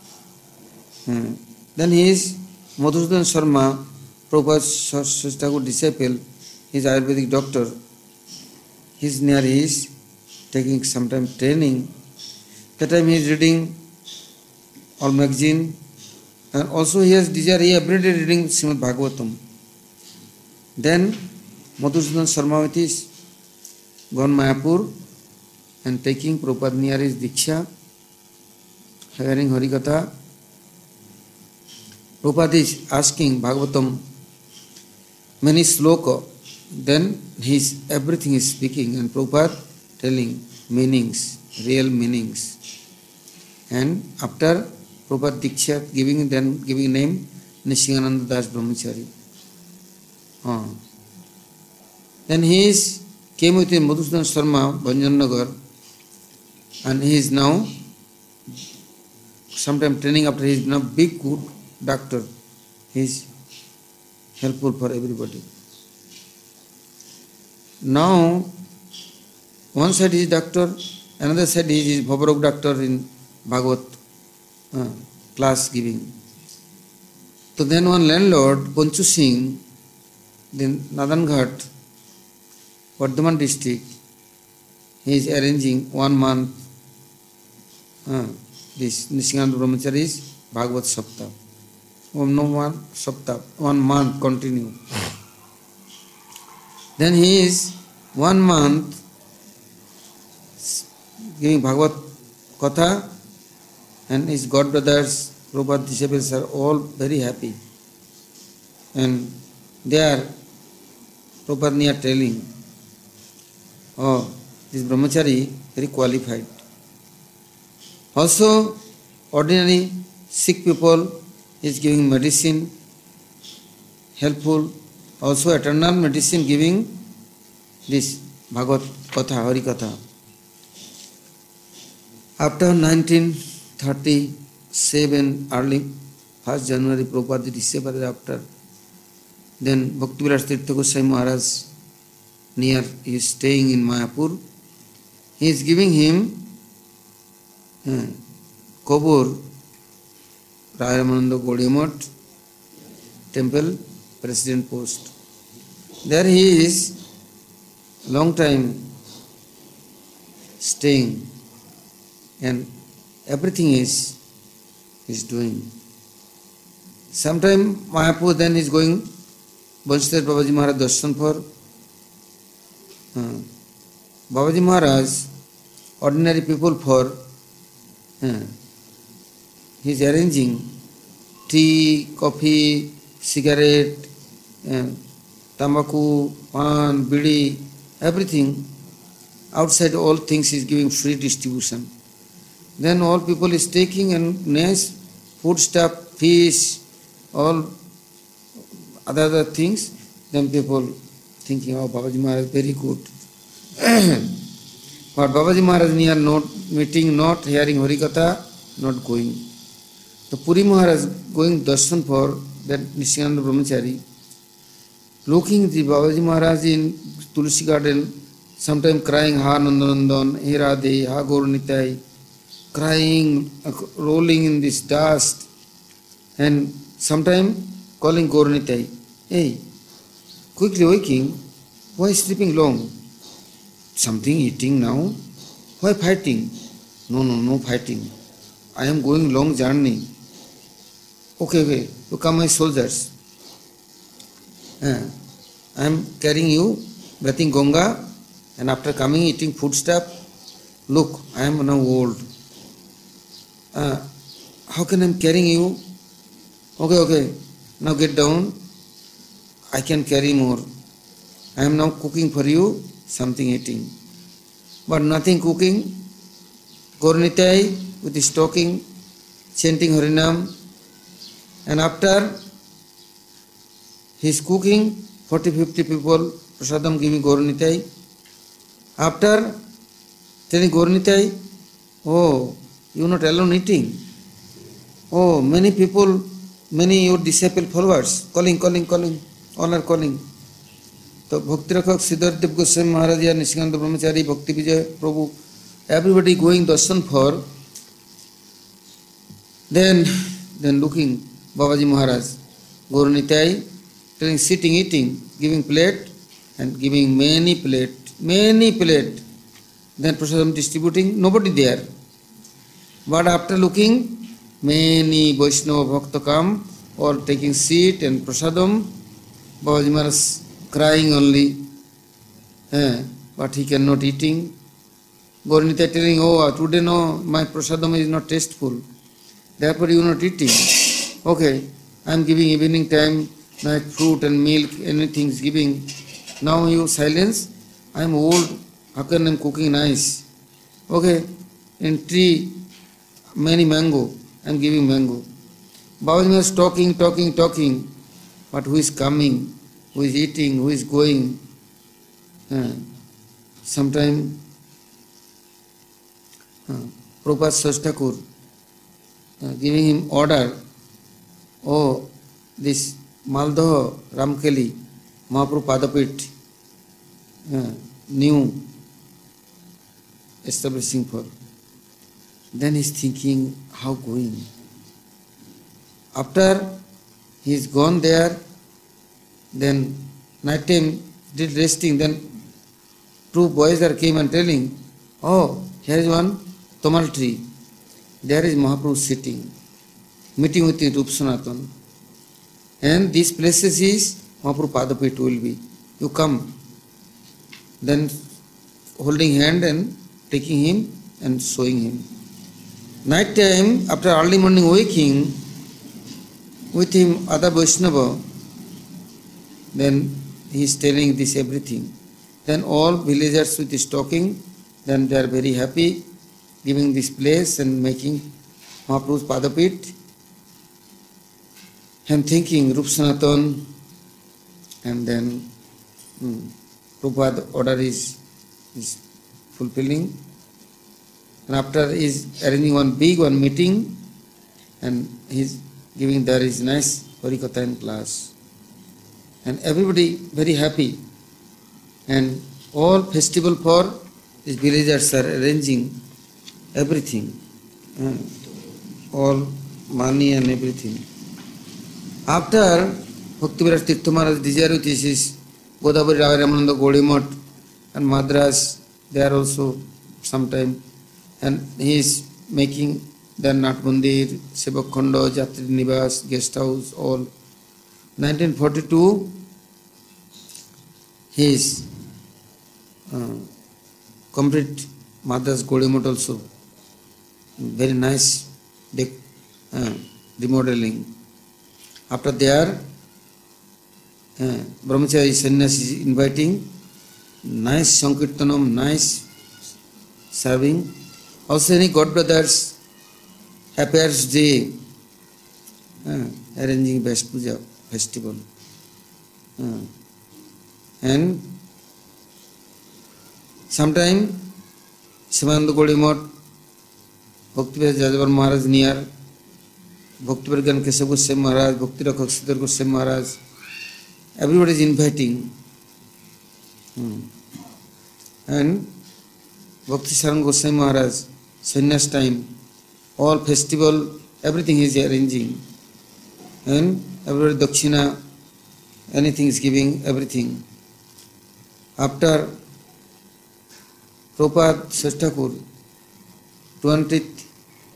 Then he is Madhusudan Sharma, Prabhupada Saraswati Thakur disciple, he is Ayurvedic doctor. He is near, he is taking sometime training. That time he is reading all magazine, and also he has desire, he every day reading Srimad Bhagavatam. Then Madhusudan Sharma with his gone Mayapur and taking Prabhupada near his Diksha, hearing Harikatha. Prabhupada is asking Bhagavatam many sloka, then everything is speaking, and Prabhupada telling meanings, real meanings. And after Prabhupada Diksha giving name Nishikananda Das Brahmachari. Then he came with Madhusudan Sharma, Bhanjannagar, and he is now sometime training after, he is now big good doctor. He is helpful for everybody. Now, one side he is doctor, another side he is Bhavarog doctor in Bhagavat class giving. So then one landlord, Panchu Singh, then Nadanghat, Vardhaman district, he is arranging 1 month this Nishikananda Brahmachari's Bhagavat Saptah. No one Saptah, 1 month continue. Then he is 1 month giving Bhagavat Katha, and his godbrothers, Prabhupada disciples are all very happy. And they are Prabhupada near telling, oh, this brahmachari very qualified. Also, ordinary sick people is giving medicine, helpful. Also, eternal medicine giving this Bhagavad Katha, Hari Katha. After 1937, early 1st January, Prabhupada disappeared after. Then Bhaktivilas Tirtha Goswami Maharaj, near, he is staying in Mayapur. He is giving him Kobur, Rayamananda Gaudiya Math temple, president post. There he is long time staying and everything is doing. Sometime Mayapur, then he is going Banshidhar Babaji Maharaj darshan for Babaji Maharaj, ordinary people for he is arranging tea, coffee, cigarette, tambaku, pan, bidi, everything. Outside all things is giving free distribution. Then all people is taking and nice food stuff, fish, all other things. Then people thinking, oh, Babaji Maharaj very good. But Babaji Maharaj near not meeting, not hearing Harikatha, not going. The Puri Maharaj going darshan for that Nishinanda Brahmachari, looking the Babaji Maharaj in Tulsi garden, sometime crying, Ha Nandanandan, He Radhe, Ha Gauranitai, crying, rolling in this dust, and sometime calling Gauranitai, hey, quickly waking, why sleeping long? Something eating now? Why fighting? No fighting. I am going long journey. Okay, you come my soldiers. I am carrying you, bathing Ganga, and after coming eating food stuff, look, I am now old. How can I am carrying you? Okay, now get down. I can carry more. I am now cooking for you, something eating. But nothing cooking. Gauranitai with his talking, chanting Harinam. And after he is cooking, 40-50 people, prasadam giving Gauranitai. After telling Gauranitai, oh, you are not alone eating. Oh, many people, many your disciple followers, calling, all are calling. So Bhakti Rakhak, Siddharth Dev Goswami Maharaj, Nishinanda Brahmachari, Bhakti Vijay Prabhu, everybody going darshan for. Then looking Babaji Maharaj, Gauranitai, telling sitting, eating, giving plate and giving many plate. Then prasadam distributing, nobody there. But after looking, many Vaishnava Bhakta come, all taking seat and prasadam. Babaji Maharaj crying only, but he cannot eating. Gauranitai telling, oh, today no, my prasadam is not tasteful, therefore you are not eating. Okay, I am giving evening time, like fruit and milk, anything is giving. Now you silence, I am old, how can I am cooking nice? Okay, in tree, many mango, I am giving mango. Babaji Maharaj talking, but who is coming, who is eating, who is going? Sometime Prabhupada Sasthakur giving him order, oh, this Maldah Ramkeli, Mahaprabhu Padapit, new establishing for. Then he is thinking, how going? After he is gone there, then night time did resting, then two boys are came and telling, oh, here is one Tamal tree. There is Mahaprabhu sitting, meeting with Rup Sanatan. And these places is Mahaprabhu Padapit will be. You come. Then holding hand and taking him and showing him. Night time, after early morning waking, with him other Vaishnava, then he is telling this everything. Then all villagers with stocking, then they are very happy, giving this place and making Mahaprabhu's Padapit, and thinking Rup Sanatan, and then Prabhupada order is fulfilling. And after is arranging one meeting, and he's giving there is nice Harikatha in class. And everybody very happy. And all festival for these villagers are arranging everything. All money and everything. After Bhaktivedanta Tirtha Maharaj desire with his Godavari Ramananda Gaudiya and Madras, they are also sometime. And he is making the Nath Mandir, Sevak Khanda, Jatri Nivas, guest house, all. 1942, he is complete Madras Gaudiya Math also. Very nice remodeling. After there, Brahmachari Sannyas is inviting, nice Sankirtanam, nice serving. Also any God brothers appears day arranging best puja festival. And sometime Sivananda Gaudiya Math, Bhaktivedanta Jajavar Maharaj near, Bhaktivedanta Keshav Goswami Maharaj, Bhakti Rakhak Sridhar Goswami Maharaj, everybody is inviting. And Bhakti Saranga Goswami Maharaj, Sannyas time, all festival, everything he is arranging. And everybody Dakshina, anything is giving, everything. After Prabhupada Sasthakur, 20th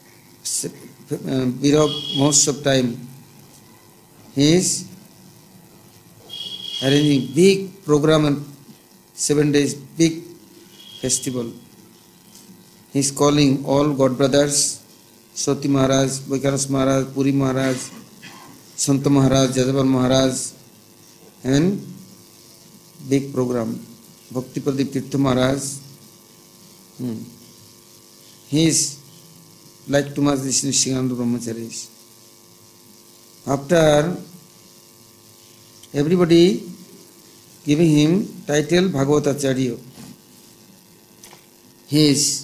Virav Mahotsav time, he is arranging big program and 7 days, big festival. He is calling all God brothers, Soti Maharaj, Vaikaras Maharaj, Puri Maharaj, Santa Maharaj, Jajavar Maharaj, and big program. Bhakti Pradip Tirtha Maharaj, he is like too much this Nishikananda Brahmacharis. After everybody giving him title Bhagavatacharya, he is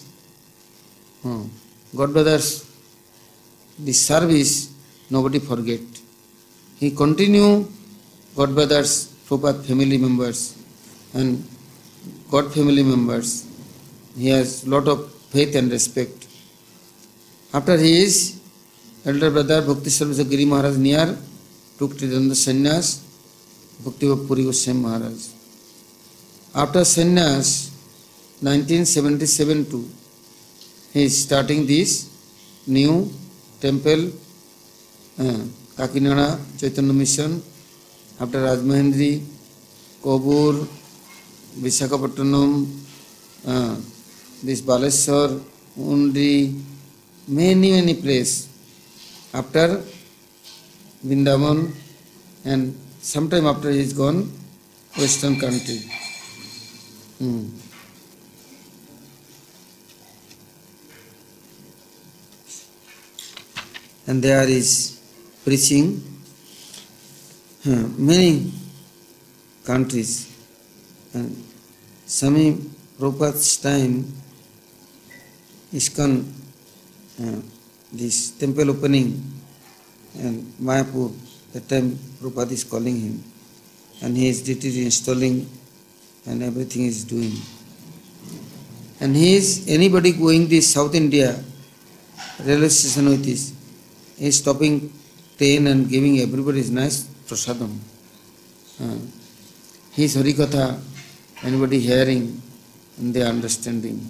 God brothers, the service nobody forget. He continue God brothers, Prabhupada family members and God family members. He has lot of faith and respect. After his elder brother Bhakti Sarvasa Giri Maharaj near took Tridanda Sannyas, Bhakti Puri Goswami Maharaj. After Sannyas, 1977 to, he is starting this new temple, Kakinada Chaitanya Mission. After Rajmahendri, Kobur, Visakhapatnam, this Baleshwar, Undi, many places. After Vrindavan, and sometime after he is gone, Western country. And there is preaching many countries. And Swami Prabhupada's time, ISKCON, this temple opening, and Mayapur, that time Prabhupada is calling him. And he is literally installing and everything is doing. And he is, anybody going to South India, railway station with this, he is stopping train and giving everybody is nice prasadam. His Harikatha, anybody hearing and they are understanding.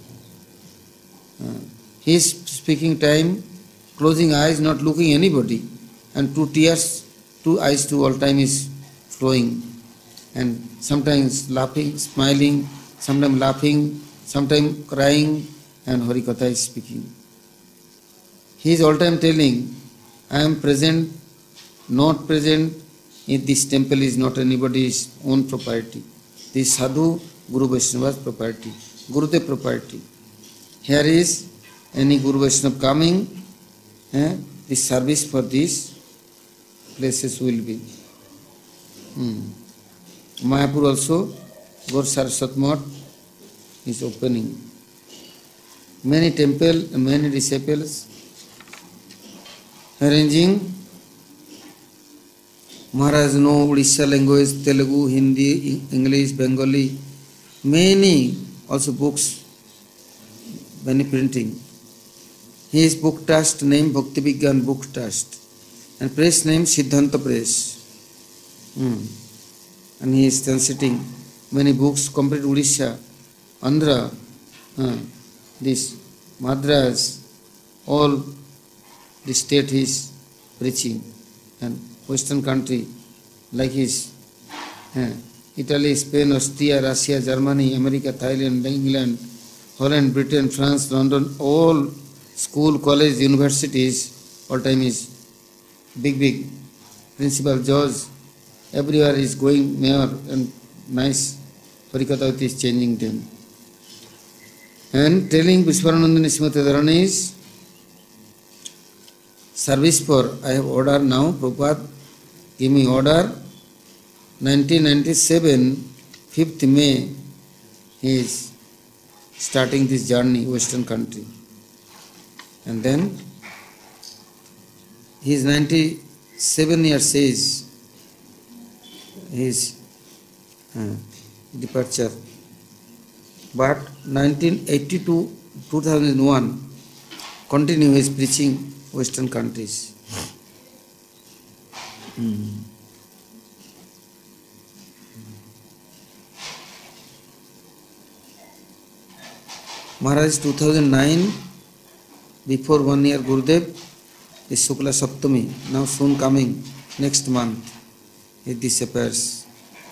His speaking time, closing eyes, not looking anybody, and two eyes all time is flowing, and sometimes laughing, smiling, sometimes laughing, sometimes crying, and Harikatha is speaking. He is all time telling, I am present, not present, this temple is not anybody's own property. This sadhu Guru Vaishnava's property, Gurudev property. Here is any Guru Vaishnava coming, the service for these places will be. Mayapur also, Gaur Saraswat Math is opening. Many temples, many disciples arranging. Maharaj know Odisha language, Telugu, Hindi, English, Bengali, many also books, many printing. His book trust name Bhakti Vigyan Book Trust and press name Siddhanta Press. And he is translating many books, complete Odisha, Andhra, this Madras, all the state he is preaching, and Western country like his Italy, Spain, Austria, Russia, Germany, America, Thailand, England, Holland, Britain, France, London, all school, college, universities, all time is big principal, judge, everywhere is going, mayor, and nice Harikatha is changing them. And telling Vishwaranandani Srimati Dharani's service for, I have order now, Prabhupada, give me order, 1997, 5th May, he is starting this journey, Western country. And then, he is 97 years age, his departure. But 1982, 2001, continue his preaching Western countries. Maharaj 2009, before 1 year Gurudev, is Shukla Saptami, now soon coming, next month, it disappears.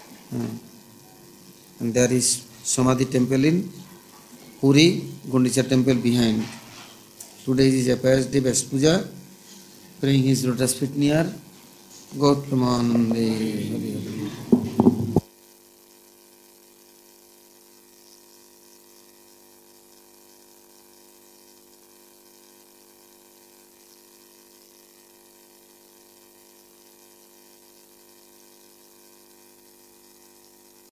And there is Samadhi temple in Puri, Gundicha temple behind. Today is appears day Best Puja, praying his lotus feet near Gautama Anande.